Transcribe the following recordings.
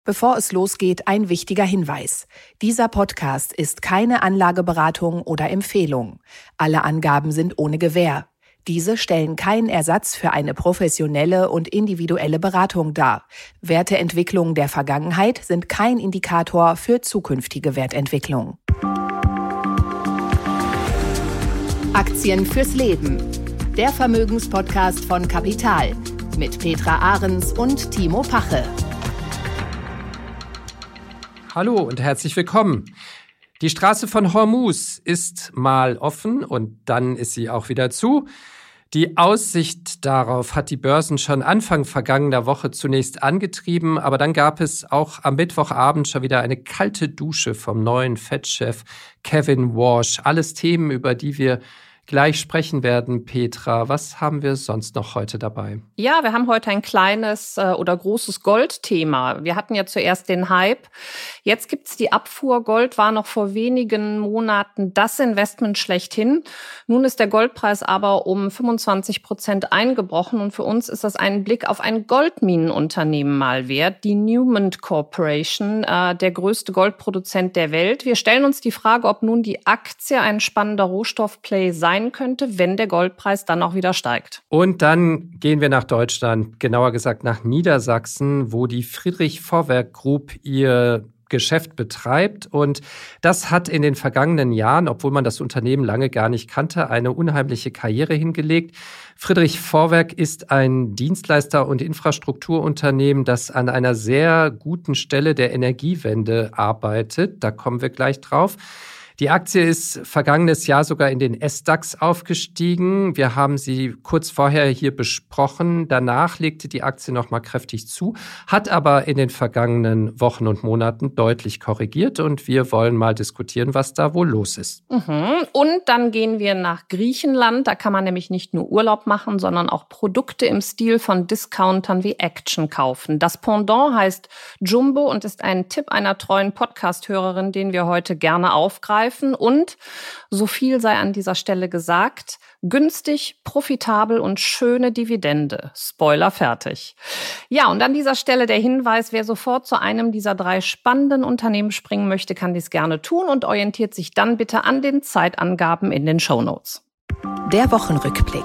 Bevor es losgeht, ein wichtiger Hinweis. Dieser Podcast ist keine Anlageberatung oder Empfehlung. Alle Angaben sind ohne Gewähr. Diese stellen keinen Ersatz für eine professionelle und individuelle Beratung dar. Werteentwicklungen der Vergangenheit sind kein Indikator für zukünftige Wertentwicklung. Aktien fürs Leben. Der Vermögenspodcast von Kapital mit Petra Ahrens und Timo Pache. Hallo und herzlich willkommen. Die Straße von Hormuz ist mal offen und dann ist sie auch wieder zu. Die Aussicht darauf hat die Börsen schon Anfang vergangener Woche zunächst angetrieben, aber dann gab es auch am Mittwochabend schon wieder eine kalte Dusche vom neuen Fed-Chef Kevin Warsh. Alles Themen, über die wir gleich sprechen werden. Petra, was haben wir sonst noch heute dabei? Ja, wir haben heute ein kleines oder großes Goldthema. Wir hatten ja zuerst den Hype. Jetzt gibt's die Abfuhr. Gold war noch vor wenigen Monaten das Investment schlechthin. Nun ist der Goldpreis aber um 25% eingebrochen. Und für uns ist das ein Blick auf ein Goldminenunternehmen mal wert. Die Newmont Corporation, der größte Goldproduzent der Welt. Wir stellen uns die Frage, ob nun die Aktie ein spannender Rohstoffplay sein könnte, wenn der Goldpreis dann auch wieder steigt. Und dann gehen wir nach Deutschland, genauer gesagt nach Niedersachsen, wo die Friedrich Vorwerk Group ihr Geschäft betreibt. Und das hat in den vergangenen Jahren, obwohl man das Unternehmen lange gar nicht kannte, eine unheimliche Karriere hingelegt. Friedrich Vorwerk ist ein Dienstleister- und Infrastrukturunternehmen, das an einer sehr guten Stelle der Energiewende arbeitet. Da kommen wir gleich drauf. Die Aktie ist vergangenes Jahr sogar in den SDAX aufgestiegen. Wir haben sie kurz vorher hier besprochen. Danach legte die Aktie noch mal kräftig zu, hat aber in den vergangenen Wochen und Monaten deutlich korrigiert. Und wir wollen mal diskutieren, was da wohl los ist. Und dann gehen wir nach Griechenland. Da kann man nämlich nicht nur Urlaub machen, sondern auch Produkte im Stil von Discountern wie Action kaufen. Das Pendant heißt Jumbo und ist ein Tipp einer treuen Podcast-Hörerin, den wir heute gerne aufgreifen. Und so viel sei an dieser Stelle gesagt, günstig, profitabel und schöne Dividende. Spoiler fertig. Ja, und an dieser Stelle der Hinweis, wer sofort zu einem dieser 3 spannenden Unternehmen springen möchte, kann dies gerne tun und orientiert sich dann bitte an den Zeitangaben in den Shownotes. Der Wochenrückblick.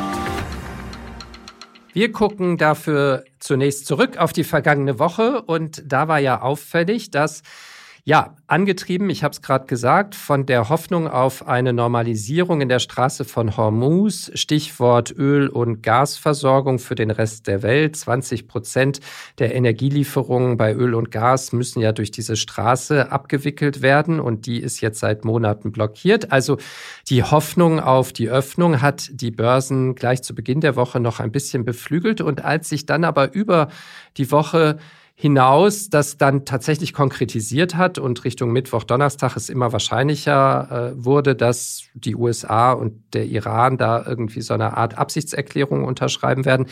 Wir gucken dafür zunächst zurück auf die vergangene Woche und da war ja auffällig, dass angetrieben, ich habe es gerade gesagt, von der Hoffnung auf eine Normalisierung in der Straße von Hormuz, Stichwort Öl- und Gasversorgung für den Rest der Welt. 20% der Energielieferungen bei Öl und Gas müssen ja durch diese Straße abgewickelt werden und die ist jetzt seit Monaten blockiert. Also die Hoffnung auf die Öffnung hat die Börsen gleich zu Beginn der Woche noch ein bisschen beflügelt und als sich dann aber über die Woche hinaus das dann tatsächlich konkretisiert hat und Richtung Mittwoch, Donnerstag es immer wahrscheinlicher wurde, dass die USA und der Iran da irgendwie so eine Art Absichtserklärung unterschreiben werden,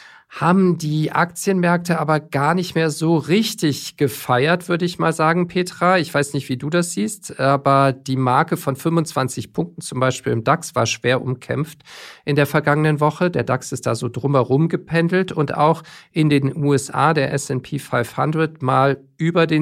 haben die Aktienmärkte aber gar nicht mehr so richtig gefeiert, würde ich mal sagen, Petra. Ich weiß nicht, wie du das siehst, aber die Marke von 25 Punkten zum Beispiel im DAX war schwer umkämpft in der vergangenen Woche. Der DAX ist da so drumherum gependelt und auch in den USA der S&P 500 mal über den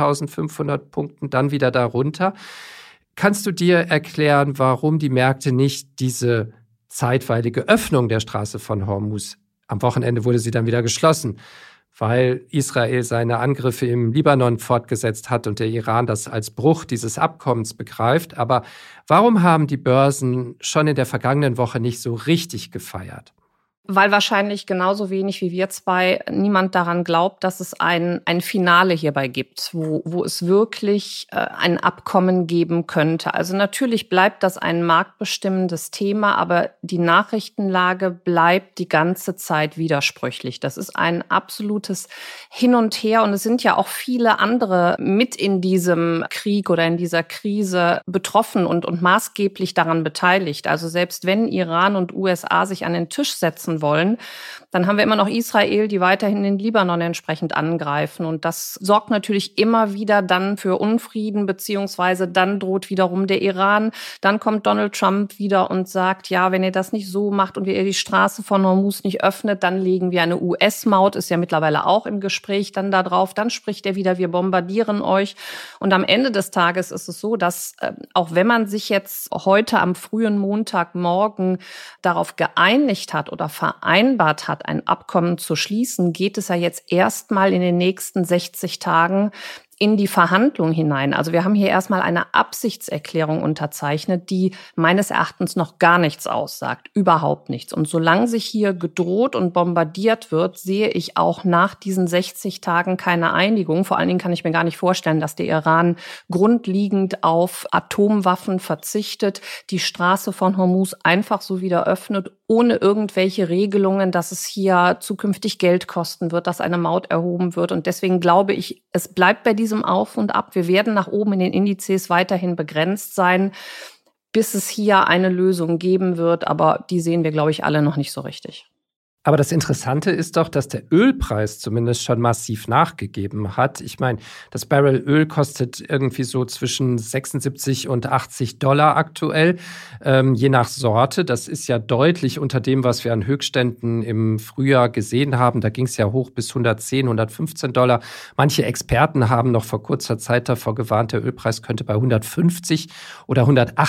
7.500 Punkten, dann wieder darunter. Kannst du dir erklären, warum die Märkte nicht diese zeitweilige Öffnung der Straße von Hormuz, am Wochenende wurde sie dann wieder geschlossen, weil Israel seine Angriffe im Libanon fortgesetzt hat und der Iran das als Bruch dieses Abkommens begreift. Aber warum haben die Börsen schon in der vergangenen Woche nicht so richtig gefeiert? Weil wahrscheinlich genauso wenig wie wir zwei niemand daran glaubt, dass es ein Finale hierbei gibt, wo es wirklich ein Abkommen geben könnte. Also natürlich bleibt das ein marktbestimmendes Thema, aber die Nachrichtenlage bleibt die ganze Zeit widersprüchlich. Das ist ein absolutes Hin und Her und es sind ja auch viele andere mit in diesem Krieg oder in dieser Krise betroffen und maßgeblich daran beteiligt. Also selbst wenn Iran und USA sich an den Tisch setzen unterstützen wollen. Dann haben wir immer noch Israel, die weiterhin den Libanon entsprechend angreifen. Und das sorgt natürlich immer wieder dann für Unfrieden, beziehungsweise dann droht wiederum der Iran. Dann kommt Donald Trump wieder und sagt, ja, wenn ihr das nicht so macht und ihr die Straße von Hormuz nicht öffnet, dann legen wir eine US-Maut, ist ja mittlerweile auch im Gespräch dann da drauf. Dann spricht er wieder, wir bombardieren euch. Und am Ende des Tages ist es so, dass auch wenn man sich jetzt heute am frühen Montagmorgen darauf geeinigt hat oder vereinbart hat, ein Abkommen zu schließen, geht es ja jetzt erstmal in den nächsten 60 Tagen in die Verhandlung hinein. Also wir haben hier erstmal eine Absichtserklärung unterzeichnet, die meines Erachtens noch gar nichts aussagt, überhaupt nichts. Und solange sich hier gedroht und bombardiert wird, sehe ich auch nach diesen 60 Tagen keine Einigung. Vor allen Dingen kann ich mir gar nicht vorstellen, dass der Iran grundlegend auf Atomwaffen verzichtet, die Straße von Hormuz einfach so wieder öffnet, ohne irgendwelche Regelungen, dass es hier zukünftig Geld kosten wird, dass eine Maut erhoben wird. Und deswegen glaube ich, es bleibt bei diesem Auf und Ab. Wir werden nach oben in den Indizes weiterhin begrenzt sein, bis es hier eine Lösung geben wird. Aber die sehen wir, glaube ich, alle noch nicht so richtig. Aber das Interessante ist doch, dass der Ölpreis zumindest schon massiv nachgegeben hat. Ich meine, das Barrel Öl kostet irgendwie so zwischen 76 und $80 aktuell, je nach Sorte. Das ist ja deutlich unter dem, was wir an Höchstständen im Frühjahr gesehen haben. Da ging es ja hoch bis $110, $115. Manche Experten haben noch vor kurzer Zeit davor gewarnt, der Ölpreis könnte bei 150 oder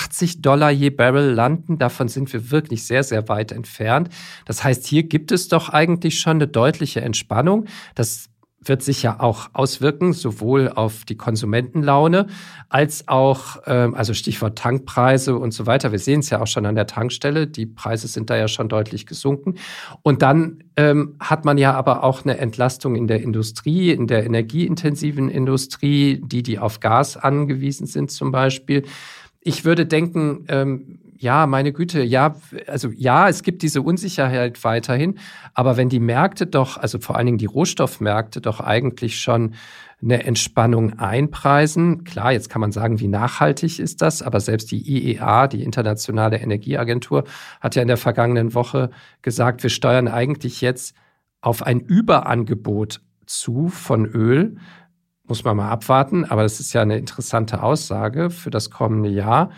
$180 je Barrel landen. Davon sind wir wirklich sehr, sehr weit entfernt. Das heißt, hier gibt es doch eigentlich schon eine deutliche Entspannung. Das wird sich ja auch auswirken, sowohl auf die Konsumentenlaune als auch, also Stichwort Tankpreise und so weiter. Wir sehen es ja auch schon an der Tankstelle. Die Preise sind da ja schon deutlich gesunken. Und dann hat man ja aber auch eine Entlastung in der Industrie, in der energieintensiven Industrie, die auf Gas angewiesen sind zum Beispiel. Ich würde denken, ja, meine Güte, ja, also ja, es gibt diese Unsicherheit weiterhin, aber wenn die Märkte doch, also vor allen Dingen die Rohstoffmärkte doch eigentlich schon eine Entspannung einpreisen, klar, jetzt kann man sagen, wie nachhaltig ist das, aber selbst die IEA, die Internationale Energieagentur, hat ja in der vergangenen Woche gesagt, wir steuern eigentlich jetzt auf ein Überangebot zu von Öl. Muss man mal abwarten, aber das ist ja eine interessante Aussage für das kommende Jahr.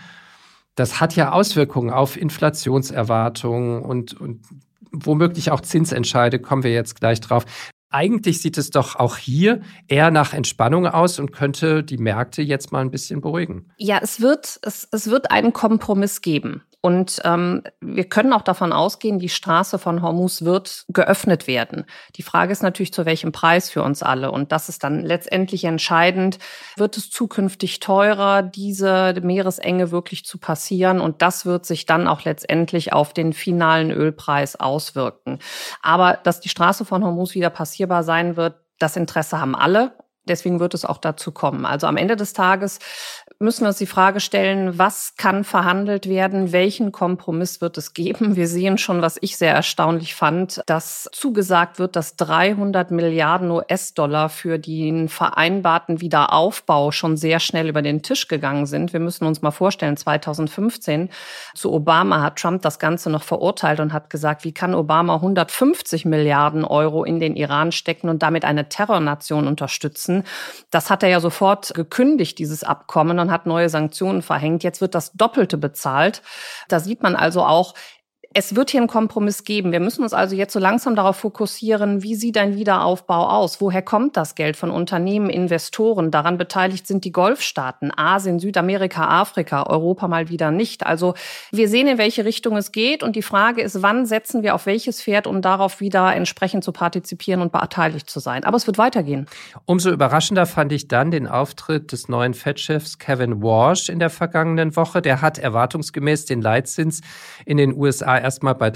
Das hat ja Auswirkungen auf Inflationserwartungen und womöglich auch Zinsentscheide, kommen wir jetzt gleich drauf. Eigentlich sieht es doch auch hier eher nach Entspannung aus und könnte die Märkte jetzt mal ein bisschen beruhigen. Ja, es wird einen Kompromiss geben. Und wir können auch davon ausgehen, die Straße von Hormuz wird geöffnet werden. Die Frage ist natürlich, zu welchem Preis für uns alle. Und das ist dann letztendlich entscheidend. Wird es zukünftig teurer, diese Meeresenge wirklich zu passieren? Und das wird sich dann auch letztendlich auf den finalen Ölpreis auswirken. Aber dass die Straße von Hormuz wieder passierbar sein wird, das Interesse haben alle. Deswegen wird es auch dazu kommen. Also am Ende des Tages müssen wir uns die Frage stellen, was kann verhandelt werden, welchen Kompromiss wird es geben? Wir sehen schon, was ich sehr erstaunlich fand, dass zugesagt wird, dass 300 Milliarden US-Dollar für den vereinbarten Wiederaufbau schon sehr schnell über den Tisch gegangen sind. Wir müssen uns mal vorstellen, 2015 zu Obama hat Trump das Ganze noch verurteilt und hat gesagt, wie kann Obama 150 Milliarden Euro in den Iran stecken und damit eine Terrornation unterstützen? Das hat er ja sofort gekündigt, dieses Abkommen, und hat neue Sanktionen verhängt. Jetzt wird das Doppelte bezahlt. Da sieht man also auch, es wird hier einen Kompromiss geben. Wir müssen uns also jetzt so langsam darauf fokussieren, wie sieht ein Wiederaufbau aus? Woher kommt das Geld von Unternehmen, Investoren? Daran beteiligt sind die Golfstaaten, Asien, Südamerika, Afrika, Europa mal wieder nicht. Also wir sehen, in welche Richtung es geht. Und die Frage ist, wann setzen wir auf welches Pferd, um darauf wieder entsprechend zu partizipieren und beteiligt zu sein. Aber es wird weitergehen. Umso überraschender fand ich dann den Auftritt des neuen Fed-Chefs Kevin Warsh in der vergangenen Woche. Der hat erwartungsgemäß den Leitzins in den USA erstmal bei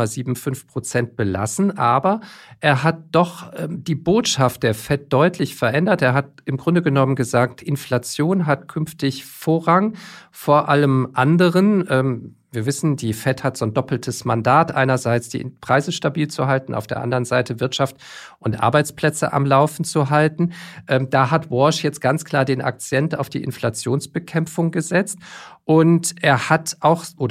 3,75% belassen, aber er hat doch die Botschaft der Fed deutlich verändert. Er hat im Grunde genommen gesagt, Inflation hat künftig Vorrang vor allem anderen. Wir wissen, die Fed hat so ein doppeltes Mandat. Einerseits die Preise stabil zu halten, auf der anderen Seite Wirtschaft und Arbeitsplätze am Laufen zu halten. Da hat Warsh jetzt ganz klar den Akzent auf die Inflationsbekämpfung gesetzt. Und er hat auch, oder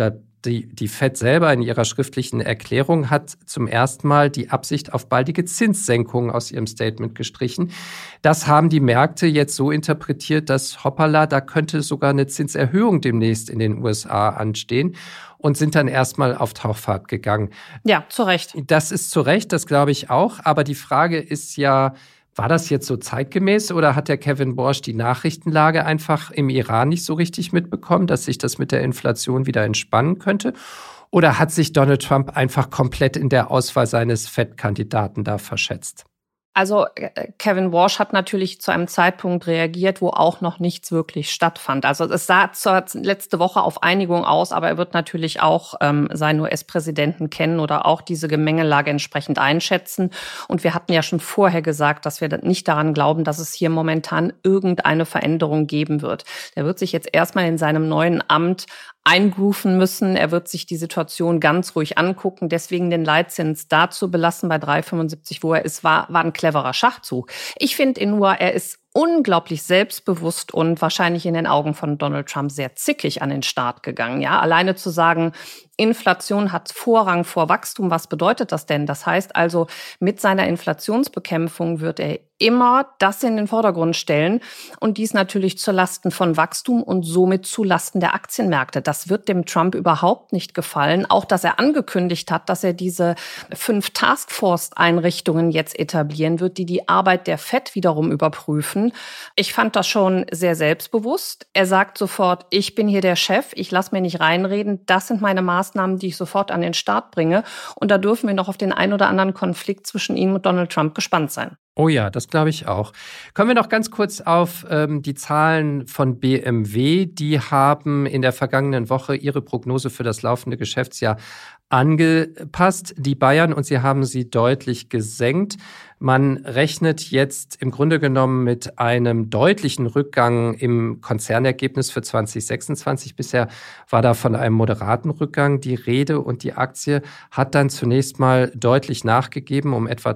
die Fed selber in ihrer schriftlichen Erklärung hat zum ersten Mal die Absicht auf baldige Zinssenkungen aus ihrem Statement gestrichen. Das haben die Märkte jetzt so interpretiert, dass hoppala, da könnte sogar eine Zinserhöhung demnächst in den USA anstehen und sind dann erstmal auf Tauchfahrt gegangen. Ja, zu Recht. Das ist zu Recht, das glaube ich auch. Aber die Frage ist ja, war das jetzt so zeitgemäß oder hat der Kevin Warsh die Nachrichtenlage einfach im Iran nicht so richtig mitbekommen, dass sich das mit der Inflation wieder entspannen könnte? Oder hat sich Donald Trump einfach komplett in der Auswahl seines Fed-Kandidaten da verschätzt? Also Kevin Warsh hat natürlich zu einem Zeitpunkt reagiert, wo auch noch nichts wirklich stattfand. Also es sah zwar letzte Woche auf Einigung aus, aber er wird natürlich auch seinen US-Präsidenten kennen oder auch diese Gemengelage entsprechend einschätzen. Und wir hatten ja schon vorher gesagt, dass wir nicht daran glauben, dass es hier momentan irgendeine Veränderung geben wird. Der wird sich jetzt erstmal in seinem neuen Amt eingrooven müssen. Er wird sich die Situation ganz ruhig angucken. Deswegen den Leitzins da zu belassen bei 3,75, wo er ist, war ein cleverer Schachzug. Ich finde ihn nur, er ist unglaublich selbstbewusst und wahrscheinlich in den Augen von Donald Trump sehr zickig an den Start gegangen. Ja, alleine zu sagen, Inflation hat Vorrang vor Wachstum. Was bedeutet das denn? Das heißt also, mit seiner Inflationsbekämpfung wird er immer das in den Vordergrund stellen und dies natürlich zu Lasten von Wachstum und somit zu Lasten der Aktienmärkte. Das wird dem Trump überhaupt nicht gefallen. Auch, dass er angekündigt hat, dass er diese 5 Taskforce-Einrichtungen jetzt etablieren wird, die Arbeit der Fed wiederum überprüfen. Ich fand das schon sehr selbstbewusst. Er sagt sofort, ich bin hier der Chef, ich lasse mir nicht reinreden. Das sind meine Maßnahmen, die ich sofort an den Start bringe. Und da dürfen wir noch auf den ein oder anderen Konflikt zwischen ihm und Donald Trump gespannt sein. Oh ja, das glaube ich auch. Kommen wir noch ganz kurz auf die Zahlen von BMW. Die haben in der vergangenen Woche ihre Prognose für das laufende Geschäftsjahr angepasst, die Bayern, und sie haben sie deutlich gesenkt. Man rechnet jetzt im Grunde genommen mit einem deutlichen Rückgang im Konzernergebnis für 2026. Bisher war da von einem moderaten Rückgang die Rede und die Aktie hat dann zunächst mal deutlich nachgegeben um etwa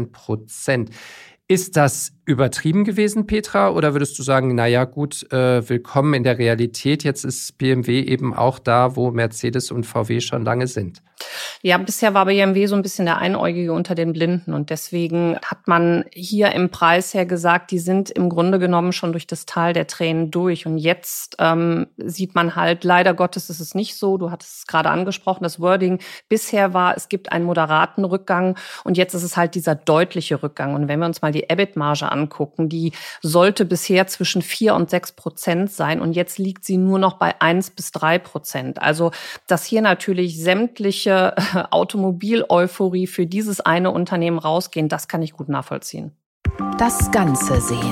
13%. Ist das übertrieben gewesen, Petra? Oder würdest du sagen, naja gut, willkommen in der Realität, jetzt ist BMW eben auch da, wo Mercedes und VW schon lange sind? Ja, bisher war BMW so ein bisschen der Einäugige unter den Blinden und deswegen hat man hier im Preis her gesagt, die sind im Grunde genommen schon durch das Tal der Tränen durch und jetzt sieht man halt, leider Gottes ist es nicht so, du hattest es gerade angesprochen, das Wording bisher war, es gibt einen moderaten Rückgang und jetzt ist es halt dieser deutliche Rückgang und wenn wir uns mal die EBIT-Marge angucken, die sollte bisher zwischen 4% und 6% sein und jetzt liegt sie nur noch bei 1-3%. Also, dass hier natürlich sämtliche Automobil-Euphorie für dieses eine Unternehmen rausgehen, das kann ich gut nachvollziehen. Das Ganze sehen.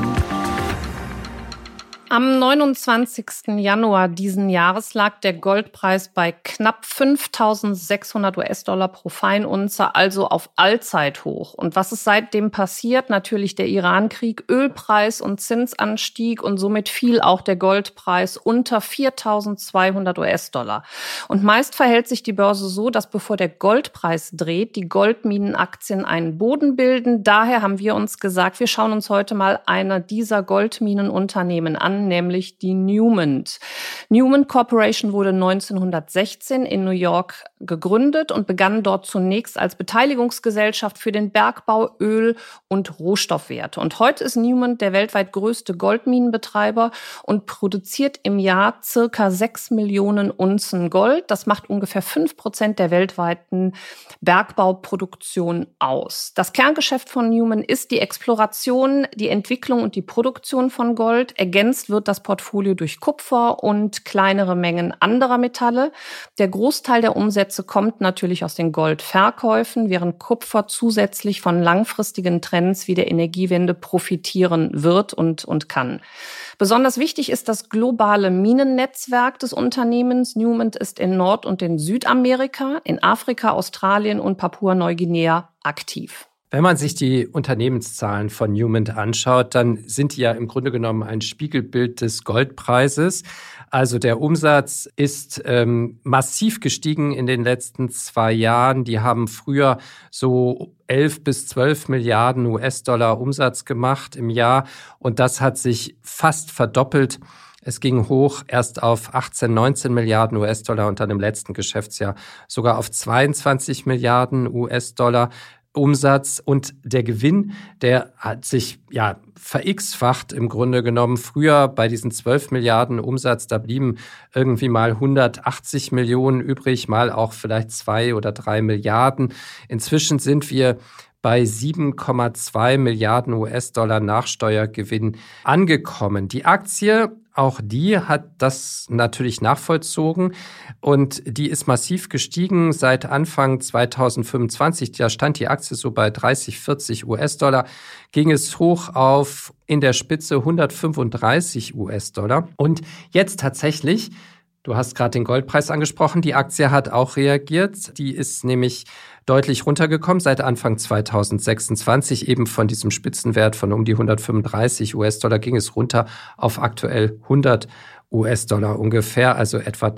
Am 29. Januar diesen Jahres lag der Goldpreis bei knapp 5.600 US-Dollar pro Feinunze, also auf Allzeithoch. Und was ist seitdem passiert? Natürlich der Iran-Krieg, Ölpreis und Zinsanstieg und somit fiel auch der Goldpreis unter 4.200 US-Dollar. Und meist verhält sich die Börse so, dass bevor der Goldpreis dreht, die Goldminenaktien einen Boden bilden. Daher haben wir uns gesagt, wir schauen uns heute mal eine dieser Goldminenunternehmen an, nämlich die Newmont. Newmont Corporation wurde 1916 in New York gegründet und begann dort zunächst als Beteiligungsgesellschaft für den Bergbau, Öl und Rohstoffwerte. Und heute ist Newmont der weltweit größte Goldminenbetreiber und produziert im Jahr circa 6 Millionen Unzen Gold. Das macht ungefähr 5% der weltweiten Bergbauproduktion aus. Das Kerngeschäft von Newmont ist die Exploration, die Entwicklung und die Produktion von Gold. Ergänzt wird das Portfolio durch Kupfer und kleinere Mengen anderer Metalle. Der Großteil der Umsätze kommt natürlich aus den Goldverkäufen, während Kupfer zusätzlich von langfristigen Trends wie der Energiewende profitieren wird und kann. Besonders wichtig ist das globale Minennetzwerk des Unternehmens. Newmont ist in Nord- und in Südamerika, in Afrika, Australien und Papua-Neuguinea aktiv. Wenn man sich die Unternehmenszahlen von Newmont anschaut, dann sind die ja im Grunde genommen ein Spiegelbild des Goldpreises. Also der Umsatz ist massiv gestiegen in den letzten 2 Jahren. Die haben früher so 11 bis 12 Milliarden US-Dollar Umsatz gemacht im Jahr und das hat sich fast verdoppelt Es ging hoch erst auf 18, 19 Milliarden US-Dollar und dann im letzten Geschäftsjahr sogar auf 22 Milliarden US-Dollar Umsatz. Und der Gewinn, der hat sich ver-x-facht im Grunde genommen. Früher bei diesen 12 Milliarden Umsatz, da blieben irgendwie mal 180 Millionen übrig, mal auch vielleicht 2 oder 3 Milliarden. Inzwischen sind wir bei 7,2 Milliarden US-Dollar Nachsteuergewinn angekommen. Die Aktie, auch die hat das natürlich nachvollzogen und die ist massiv gestiegen seit Anfang 2025. Da stand die Aktie so bei 30, 40 US-Dollar, ging es hoch auf in der Spitze 135 US-Dollar. Und jetzt tatsächlich, du hast gerade den Goldpreis angesprochen, die Aktie hat auch reagiert. Die ist nämlich deutlich runtergekommen seit Anfang 2026. Eben von diesem Spitzenwert von um die 135 US-Dollar ging es runter auf aktuell 100 US-Dollar ungefähr, also etwa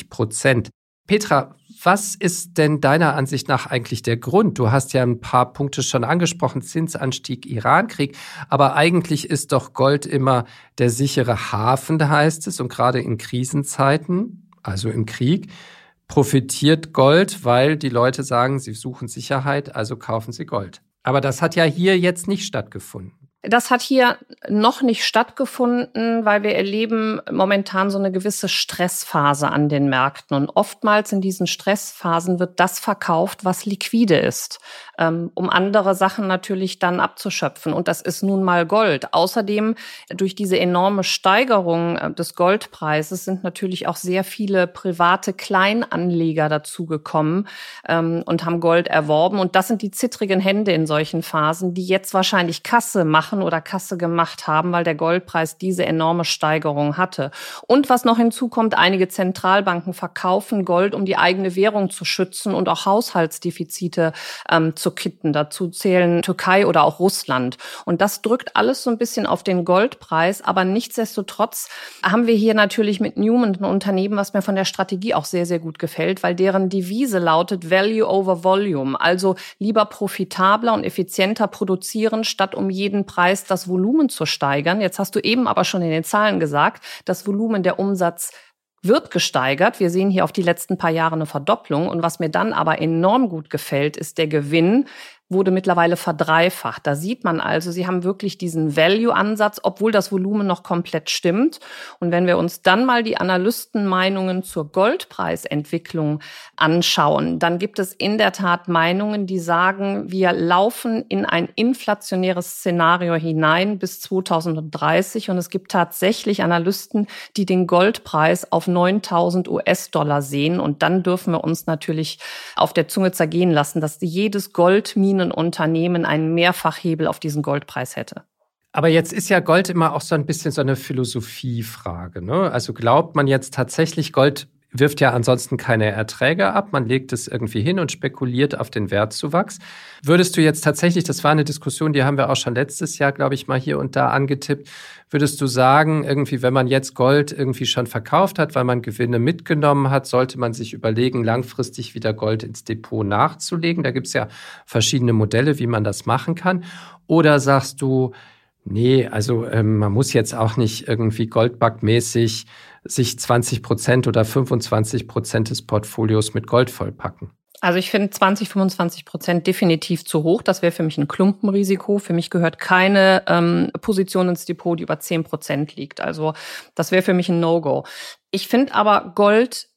30%. Petra, was ist denn deiner Ansicht nach eigentlich der Grund? Du hast ja ein paar Punkte schon angesprochen, Zinsanstieg, Irankrieg, aber eigentlich ist doch Gold immer der sichere Hafen, heißt es, und gerade in Krisenzeiten, also im Krieg, profitiert Gold, weil die Leute sagen, sie suchen Sicherheit, also kaufen sie Gold. Aber das hat ja hier jetzt nicht stattgefunden. Das hat hier noch nicht stattgefunden, weil wir erleben momentan so eine gewisse Stressphase an den Märkten. Und oftmals in diesen Stressphasen wird das verkauft, was liquide ist, um andere Sachen natürlich dann abzuschöpfen. Und das ist nun mal Gold. Außerdem, durch diese enorme Steigerung des Goldpreises sind natürlich auch sehr viele private Kleinanleger dazugekommen und haben Gold erworben. Und das sind die zittrigen Hände in solchen Phasen, die jetzt wahrscheinlich Kasse machen oder Kasse gemacht haben, weil der Goldpreis diese enorme Steigerung hatte. Und was noch hinzukommt, einige Zentralbanken verkaufen Gold, um die eigene Währung zu schützen und auch Haushaltsdefizite zu kitten. Dazu zählen Türkei oder auch Russland. Und das drückt alles so ein bisschen auf den Goldpreis. Aber nichtsdestotrotz haben wir hier natürlich mit Newmont ein Unternehmen, was mir von der Strategie auch sehr, sehr gut gefällt, weil deren Devise lautet Value over Volume. Also lieber profitabler und effizienter produzieren, statt um jeden Preis das Volumen zu steigern. Jetzt hast du eben aber schon in den Zahlen gesagt, das Volumen, der Umsatz wird gesteigert. Wir sehen hier auf die letzten paar Jahre eine Verdopplung. Und was mir dann aber enorm gut gefällt, ist der Gewinn wurde mittlerweile verdreifacht. Da sieht man also, sie haben wirklich diesen Value-Ansatz, obwohl das Volumen noch komplett stimmt. Und wenn wir uns dann mal die Analystenmeinungen zur Goldpreisentwicklung anschauen, dann gibt es in der Tat Meinungen, die sagen, wir laufen in ein inflationäres Szenario hinein bis 2030. Und es gibt tatsächlich Analysten, die den Goldpreis auf 9.000 US-Dollar sehen. Und dann dürfen wir uns natürlich auf der Zunge zergehen lassen, dass jedes Goldminenunternehmen einen Mehrfachhebel auf diesen Goldpreis hätte. Aber jetzt ist ja Gold immer auch so ein bisschen so eine Philosophiefrage, ne? Also glaubt man jetzt tatsächlich, Gold wirft ja ansonsten keine Erträge ab, man legt es irgendwie hin und spekuliert auf den Wertzuwachs. Würdest du jetzt tatsächlich, das war eine Diskussion, die haben wir auch schon letztes Jahr, glaube ich, mal hier und da angetippt, würdest du sagen, irgendwie, wenn man jetzt Gold irgendwie schon verkauft hat, weil man Gewinne mitgenommen hat, sollte man sich überlegen, langfristig wieder Gold ins Depot nachzulegen? Da gibt es ja verschiedene Modelle, wie man das machen kann. Oder sagst du, nee, also man muss jetzt auch nicht irgendwie Goldbug-mäßig sich 20% oder 25% des Portfolios mit Gold vollpacken? Also ich finde 20-25% definitiv zu hoch. Das wäre für mich ein Klumpenrisiko. Für mich gehört keine Position ins Depot, die über 10% liegt. Also das wäre für mich ein No-Go. Ich finde aber, Gold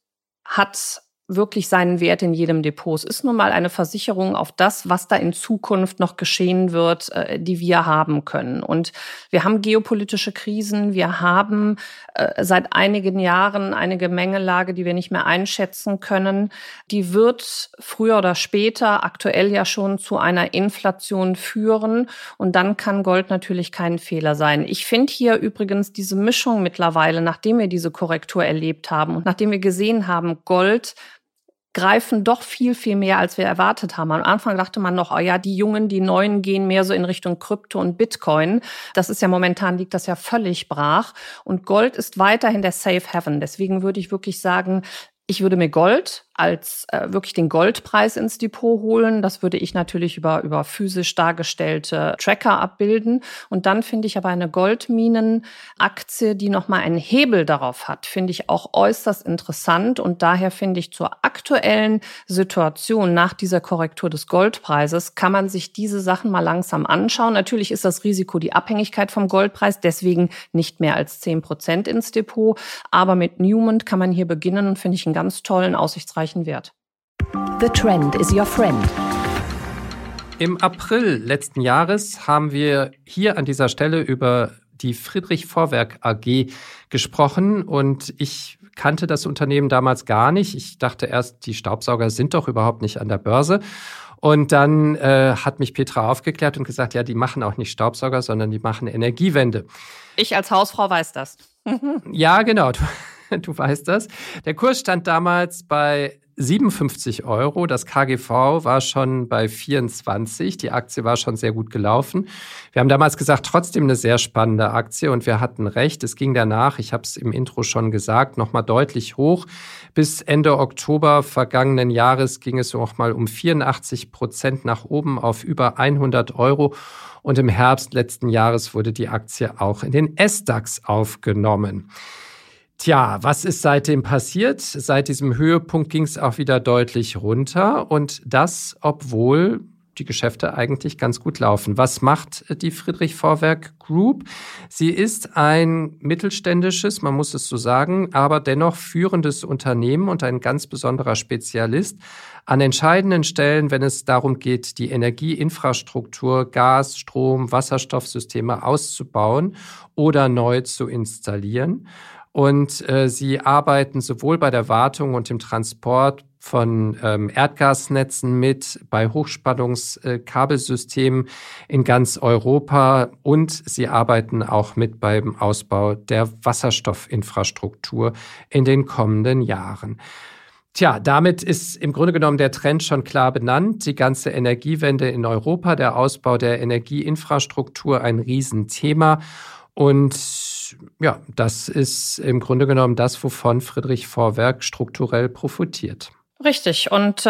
hat wirklich seinen Wert in jedem Depot. Es ist nun mal eine Versicherung auf das, was da in Zukunft noch geschehen wird, die wir haben können. Und wir haben geopolitische Krisen, wir haben seit einigen Jahren eine Gemengelage, die wir nicht mehr einschätzen können. Die wird früher oder später, aktuell ja schon, zu einer Inflation führen. Und dann kann Gold natürlich kein Fehler sein. Ich finde hier übrigens diese Mischung mittlerweile, nachdem wir diese Korrektur erlebt haben und nachdem wir gesehen haben, Gold greifen doch viel, viel mehr, als wir erwartet haben. Am Anfang dachte man noch, oh ja, die Jungen, die Neuen gehen mehr so in Richtung Krypto und Bitcoin. Das ist ja momentan, liegt das ja völlig brach. Und Gold ist weiterhin der Safe Haven. Deswegen würde ich wirklich sagen, ich würde mir Gold als wirklich den Goldpreis ins Depot holen. Das würde ich natürlich über physisch dargestellte Tracker abbilden. Und dann finde ich aber eine Goldminenaktie, die nochmal einen Hebel darauf hat, finde ich auch äußerst interessant. Und daher finde ich, zur aktuellen Situation nach dieser Korrektur des Goldpreises kann man sich diese Sachen mal langsam anschauen. Natürlich ist das Risiko die Abhängigkeit vom Goldpreis, deswegen nicht mehr als 10% ins Depot. Aber mit Newmont kann man hier beginnen und finde ich einen ganz tollen, aussichtsreichen Wert. The Trend is your friend. Im April letzten Jahres haben wir hier an dieser Stelle über die Friedrich Vorwerk AG gesprochen und ich kannte das Unternehmen damals gar nicht. Ich dachte erst, die Staubsauger sind doch überhaupt nicht an der Börse. Und dann hat mich Petra aufgeklärt und gesagt, ja, die machen auch nicht Staubsauger, sondern die machen Energiewende. Ich als Hausfrau weiß das. Ja, genau. Du weißt das. Der Kurs stand damals bei 57 €. Das KGV war schon bei 24. Die Aktie war schon sehr gut gelaufen. Wir haben damals gesagt, trotzdem eine sehr spannende Aktie und wir hatten recht. Es ging danach, ich habe es im Intro schon gesagt, nochmal deutlich hoch. Bis Ende Oktober vergangenen Jahres ging es noch mal um 84% nach oben auf über 100 €. Und im Herbst letzten Jahres wurde die Aktie auch in den SDAX aufgenommen. Tja, was ist seitdem passiert? Seit diesem Höhepunkt ging es auch wieder deutlich runter und das, obwohl die Geschäfte eigentlich ganz gut laufen. Was macht die Friedrich Vorwerk Group? Sie ist ein mittelständisches, man muss es so sagen, aber dennoch führendes Unternehmen und ein ganz besonderer Spezialist an entscheidenden Stellen, wenn es darum geht, die Energieinfrastruktur, Gas, Strom, Wasserstoffsysteme auszubauen oder neu zu installieren. Und sie arbeiten sowohl bei der Wartung und dem Transport von Erdgasnetzen mit, bei Hochspannungskabelsystemen in ganz Europa und sie arbeiten auch mit beim Ausbau der Wasserstoffinfrastruktur in den kommenden Jahren. Tja, damit ist im Grunde genommen der Trend schon klar benannt. Die ganze Energiewende in Europa, der Ausbau der Energieinfrastruktur, ein Riesenthema. Und ja, das ist im Grunde genommen das, wovon Friedrich Vorwerk strukturell profitiert. Richtig. Und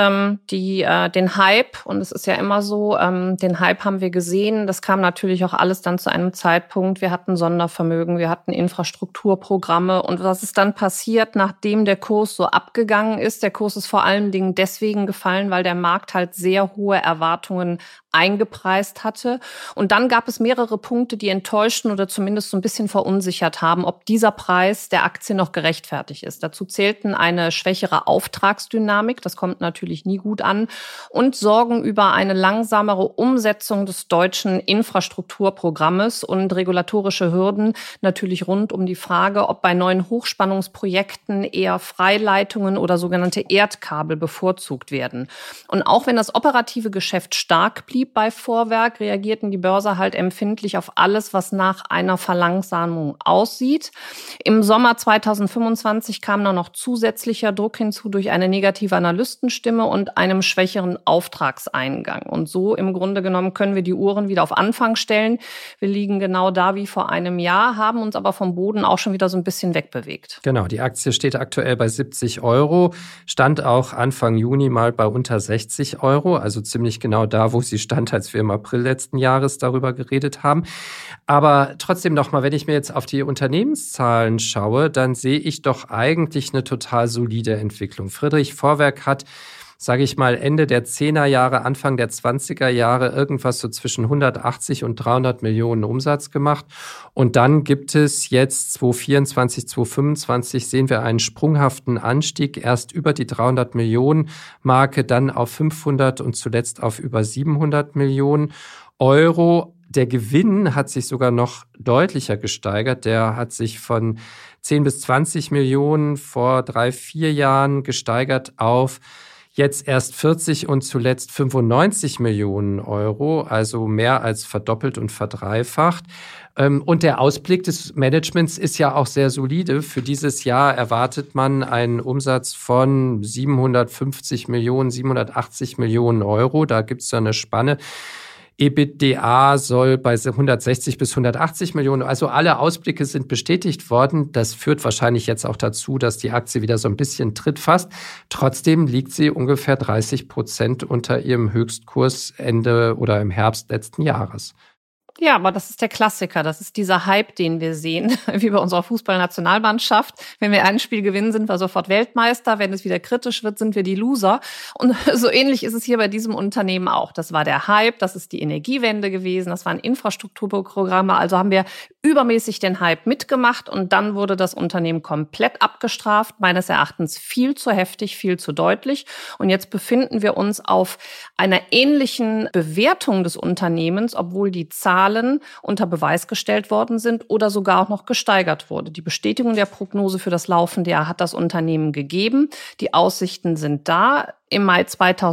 den Hype, und es ist ja immer so, den Hype haben wir gesehen. Das kam natürlich auch alles dann zu einem Zeitpunkt. Wir hatten Sondervermögen, wir hatten Infrastrukturprogramme. Und was ist dann passiert, nachdem der Kurs so abgegangen ist? Der Kurs ist vor allen Dingen deswegen gefallen, weil der Markt halt sehr hohe Erwartungen eingepreist hatte. Und dann gab es mehrere Punkte, die enttäuschten oder zumindest so ein bisschen verunsichert haben, ob dieser Preis der Aktie noch gerechtfertigt ist. Dazu zählten eine schwächere Auftragsdynamik, das kommt natürlich nie gut an, und Sorgen über eine langsamere Umsetzung des deutschen Infrastrukturprogrammes und regulatorische Hürden natürlich rund um die Frage, ob bei neuen Hochspannungsprojekten eher Freileitungen oder sogenannte Erdkabel bevorzugt werden. Und auch wenn das operative Geschäft stark blieb bei Vorwerk, reagierten die Börse halt empfindlich auf alles, was nach einer Verlangsamung aussieht. Im Sommer 2025 kam dann noch zusätzlicher Druck hinzu durch eine negative Analystenstimme und einem schwächeren Auftragseingang. Und so im Grunde genommen können wir die Uhren wieder auf Anfang stellen. Wir liegen genau da wie vor einem Jahr, haben uns aber vom Boden auch schon wieder so ein bisschen wegbewegt. Genau, die Aktie steht aktuell bei 70 €, stand auch Anfang Juni mal bei unter 60 €, also ziemlich genau da, wo sie stand, als wir im April letzten Jahres darüber geredet haben. Aber trotzdem nochmal, wenn ich mir jetzt auf die Unternehmenszahlen schaue, dann sehe ich doch eigentlich eine total solide Entwicklung. Friedrich Vorwerk hat, sage ich mal, Ende der 10er Jahre, Anfang der 20er Jahre irgendwas so zwischen 180 und 300 Millionen Umsatz gemacht. Und dann gibt es jetzt 2024, 2025 sehen wir einen sprunghaften Anstieg, erst über die 300 Millionen Marke, dann auf 500 und zuletzt auf über 700 Millionen €. Der Gewinn hat sich sogar noch deutlicher gesteigert. Der hat sich von 10 bis 20 Millionen vor 3-4 Jahren gesteigert auf jetzt erst 40 und zuletzt 95 Millionen €, also mehr als verdoppelt und verdreifacht. Und der Ausblick des Managements ist ja auch sehr solide. Für dieses Jahr erwartet man einen Umsatz von 750 Millionen, 780 Millionen €. Da gibt es so eine Spanne. EBITDA soll bei 160 bis 180 Millionen, also alle Ausblicke sind bestätigt worden. Das führt wahrscheinlich jetzt auch dazu, dass die Aktie wieder so ein bisschen Tritt fasst. Trotzdem liegt sie ungefähr 30% unter ihrem Höchstkurs Ende oder im Herbst letzten Jahres. Ja, aber das ist der Klassiker. Das ist dieser Hype, den wir sehen, wie bei unserer Fußballnationalmannschaft. Wenn wir ein Spiel gewinnen, sind wir sofort Weltmeister. Wenn es wieder kritisch wird, sind wir die Loser. Und so ähnlich ist es hier bei diesem Unternehmen auch. Das war der Hype, das ist die Energiewende gewesen, das waren Infrastrukturprogramme. Also haben wir übermäßig den Hype mitgemacht und dann wurde das Unternehmen komplett abgestraft. Meines Erachtens viel zu heftig, viel zu deutlich. Und jetzt befinden wir uns auf einer ähnlichen Bewertung des Unternehmens, obwohl die Zahlen unter Beweis gestellt worden sind oder sogar auch noch gesteigert wurde. Die Bestätigung der Prognose für das laufende Jahr hat das Unternehmen gegeben. Die Aussichten sind da. Im Mai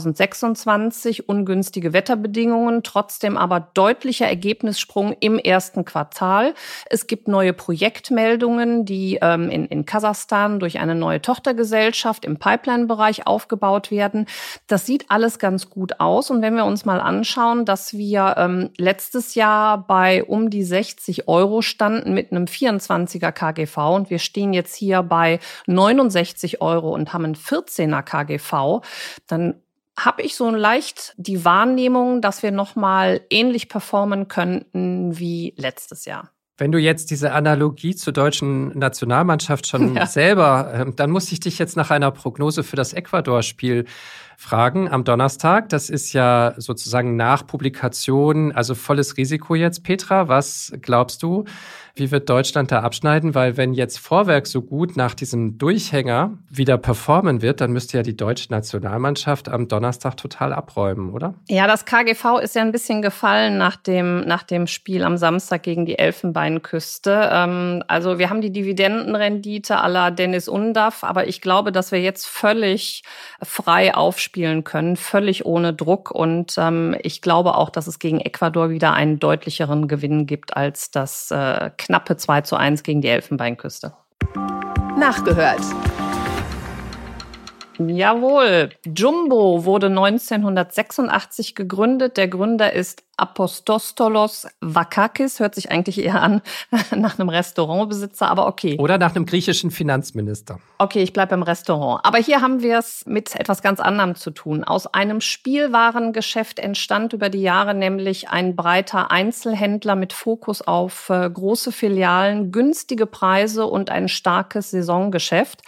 2026 ungünstige Wetterbedingungen, trotzdem aber deutlicher Ergebnissprung im ersten Quartal. Es gibt neue Projektmeldungen, die in Kasachstan durch eine neue Tochtergesellschaft im Pipeline-Bereich aufgebaut werden. Das sieht alles ganz gut aus. Und wenn wir uns mal anschauen, dass wir letztes Jahr bei um die 60 € standen mit einem 24er KGV und wir stehen jetzt hier bei 69 € und haben einen 14er KGV, dann habe ich so leicht die Wahrnehmung, dass wir nochmal ähnlich performen könnten wie letztes Jahr. Wenn du jetzt diese Analogie zur deutschen Nationalmannschaft schon selber, dann muss ich dich jetzt nach einer Prognose für das Ecuador-Spiel fragen am Donnerstag. Das ist ja sozusagen nach Publikation, also volles Risiko jetzt. Petra, was glaubst du? Wie wird Deutschland da abschneiden? Weil wenn jetzt Vorwerk so gut nach diesem Durchhänger wieder performen wird, dann müsste ja die deutsche Nationalmannschaft am Donnerstag total abräumen, oder? Ja, das KGV ist ja ein bisschen gefallen nach dem Spiel am Samstag gegen die Elfenbeinküste. Also wir haben die Dividendenrendite à la Dennis Undaff, aber ich glaube, dass wir jetzt völlig frei aufspielen können, völlig ohne Druck. Und ich glaube auch, dass es gegen Ecuador wieder einen deutlicheren Gewinn gibt als das knappe 2:1 gegen die Elfenbeinküste. Nachgehört. Jawohl, Jumbo wurde 1986 gegründet. Der Gründer ist Apostostolos Vakakis, hört sich eigentlich eher an nach einem Restaurantbesitzer, aber okay. Oder nach einem griechischen Finanzminister. Okay, ich bleibe beim Restaurant. Aber hier haben wir es mit etwas ganz anderem zu tun. Aus einem Spielwarengeschäft entstand über die Jahre nämlich ein breiter Einzelhändler mit Fokus auf große Filialen, günstige Preise und ein starkes Saisongeschäft.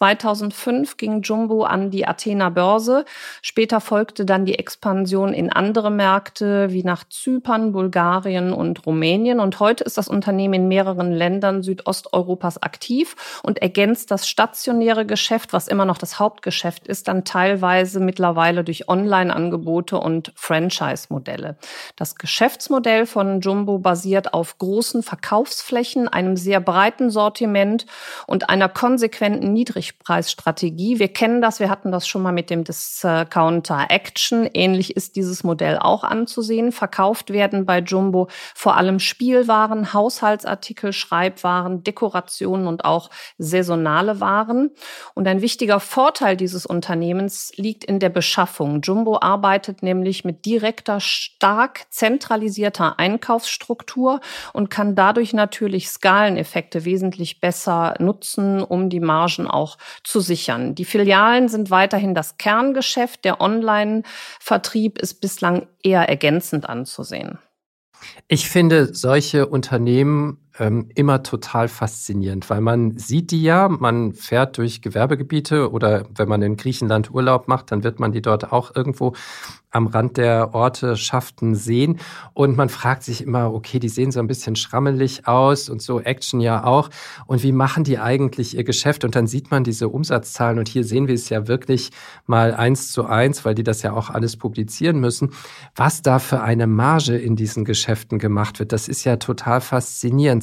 2005 ging Jumbo an die Athener Börse. Später folgte dann die Expansion in andere Märkte wie nach Zypern, Bulgarien und Rumänien. Und heute ist das Unternehmen in mehreren Ländern Südosteuropas aktiv und ergänzt das stationäre Geschäft, was immer noch das Hauptgeschäft ist, dann teilweise mittlerweile durch Online-Angebote und Franchise-Modelle. Das Geschäftsmodell von Jumbo basiert auf großen Verkaufsflächen, einem sehr breiten Sortiment und einer konsequenten Niedrigpreisstrategie. Wir kennen das, wir hatten das schon mal mit dem Discounter Action. Ähnlich ist dieses Modell auch anzusehen. Verkauft werden bei Jumbo vor allem Spielwaren, Haushaltsartikel, Schreibwaren, Dekorationen und auch saisonale Waren. Und ein wichtiger Vorteil dieses Unternehmens liegt in der Beschaffung. Jumbo arbeitet nämlich mit direkter, stark zentralisierter Einkaufsstruktur und kann dadurch natürlich Skaleneffekte wesentlich besser nutzen, um die Margen auch zu sichern. Die Filialen sind weiterhin das Kerngeschäft. Der Online-Vertrieb ist bislang eher ergänzend anzusehen. Ich finde solche Unternehmen immer total faszinierend, weil man sieht die ja, man fährt durch Gewerbegebiete oder wenn man in Griechenland Urlaub macht, dann wird man die dort auch irgendwo am Rand der Ortschaften sehen und man fragt sich immer, okay, die sehen so ein bisschen schrammelig aus und so Action ja auch und wie machen die eigentlich ihr Geschäft und dann sieht man diese Umsatzzahlen und hier sehen wir es ja wirklich mal 1:1, weil die das ja auch alles publizieren müssen, was da für eine Marge in diesen Geschäften gemacht wird, das ist ja total faszinierend.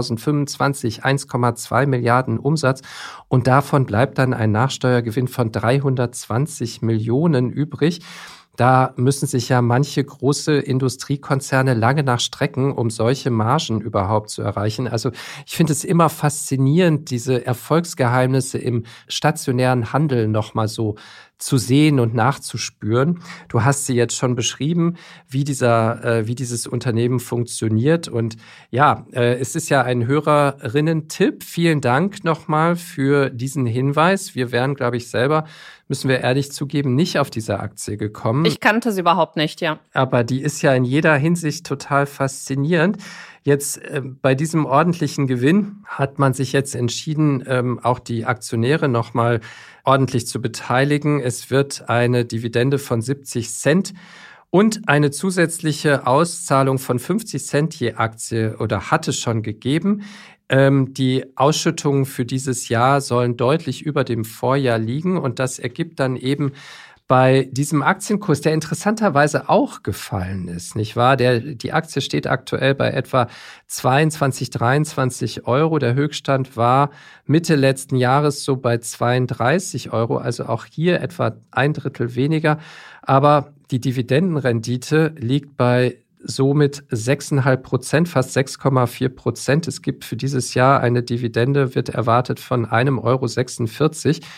2025 1,2 Milliarden Umsatz und davon bleibt dann ein Nachsteuergewinn von 320 Millionen übrig. Da müssen sich ja manche große Industriekonzerne lange nachstrecken, um solche Margen überhaupt zu erreichen. Also ich finde es immer faszinierend, diese Erfolgsgeheimnisse im stationären Handel nochmal so zu sehen und nachzuspüren. Du hast sie jetzt schon beschrieben, wie dieses Unternehmen funktioniert. Und ja, es ist ja ein Hörerinnen-Tipp. Vielen Dank nochmal für diesen Hinweis. Wir wären, glaube ich, selber, müssen wir ehrlich zugeben, nicht auf diese Aktie gekommen. Ich kannte sie überhaupt nicht, ja. Aber die ist ja in jeder Hinsicht total faszinierend. Jetzt bei diesem ordentlichen Gewinn hat man sich jetzt entschieden, auch die Aktionäre nochmal ordentlich zu beteiligen. Es wird eine Dividende von 70 Cent und eine zusätzliche Auszahlung von 50 Cent je Aktie oder hat es schon gegeben. Die Ausschüttungen für dieses Jahr sollen deutlich über dem Vorjahr liegen und das ergibt dann eben bei diesem Aktienkurs, der interessanterweise auch gefallen ist, nicht wahr? Die Aktie steht aktuell bei etwa 22, 23 Euro. Der Höchststand war Mitte letzten Jahres so bei 32 Euro, also auch hier etwa 1/3 weniger. Aber die Dividendenrendite liegt bei somit 6,5%, fast 6,4%. Es gibt für dieses Jahr eine Dividende, wird erwartet von 1,46 Euro.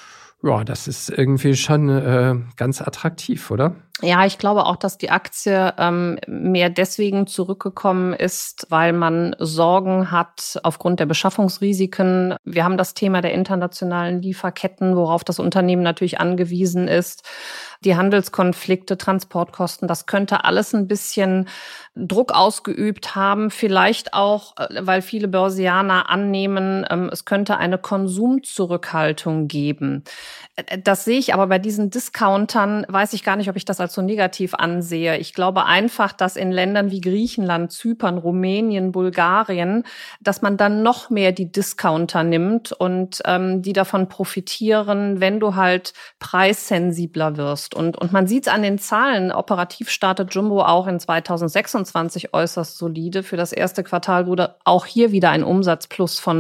Ja, das ist irgendwie schon ganz attraktiv, oder? Ja, ich glaube auch, dass die Aktie mehr deswegen zurückgekommen ist, weil man Sorgen hat aufgrund der Beschaffungsrisiken. Wir haben das Thema der internationalen Lieferketten, worauf das Unternehmen natürlich angewiesen ist. Die Handelskonflikte, Transportkosten, das könnte alles ein bisschen Druck ausgeübt haben. Vielleicht auch, weil viele Börsianer annehmen, es könnte eine Konsumzurückhaltung geben. Das sehe ich aber bei diesen Discountern, weiß ich gar nicht, ob ich das als so negativ ansehe. Ich glaube einfach, dass in Ländern wie Griechenland, Zypern, Rumänien, Bulgarien, dass man dann noch mehr die Discounter nimmt und die davon profitieren, wenn du halt preissensibler wirst. Und man sieht es an den Zahlen. Operativ startet Jumbo auch in 2026 äußerst solide. Für das erste Quartal wurde auch hier wieder ein Umsatzplus von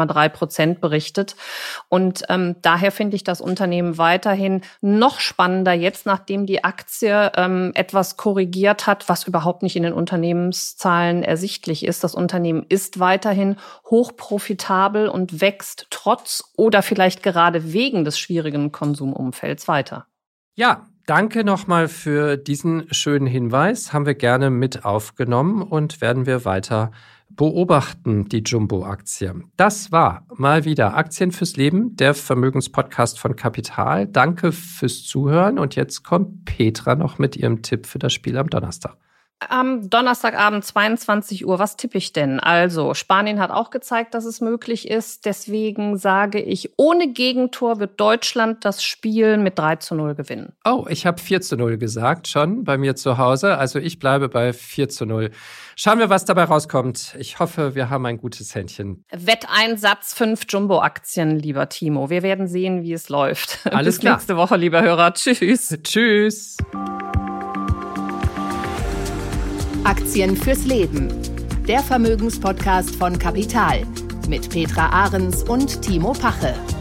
7,3% berichtet. Und daher finde ich das Unternehmen weiterhin noch spannender jetzt, nachdem die Aktie etwas korrigiert hat, was überhaupt nicht in den Unternehmenszahlen ersichtlich ist. Das Unternehmen ist weiterhin hochprofitabel und wächst trotz oder vielleicht gerade wegen des schwierigen Konsumumfelds weiter. Ja, danke nochmal für diesen schönen Hinweis. Haben wir gerne mit aufgenommen und werden wir weiter beobachten, die Jumbo-Aktie. Das war mal wieder Aktien fürs Leben, der Vermögenspodcast von Kapital. Danke fürs Zuhören und jetzt kommt Petra noch mit ihrem Tipp für das Spiel am Donnerstag. Am Donnerstagabend 22 Uhr, was tippe ich denn? Also, Spanien hat auch gezeigt, dass es möglich ist. Deswegen sage ich, ohne Gegentor wird Deutschland das Spiel mit 3:0 gewinnen. Oh, ich habe 4:0 gesagt, schon bei mir zu Hause. Also ich bleibe bei 4:0. Schauen wir, was dabei rauskommt. Ich hoffe, wir haben ein gutes Händchen. Wetteinsatz 5 Jumbo-Aktien, lieber Timo. Wir werden sehen, wie es läuft. Alles Bis klar. nächste Woche, lieber Hörer. Tschüss. Tschüss. Aktien fürs Leben. Der Vermögenspodcast von Kapital mit Petra Ahrens und Timo Pache.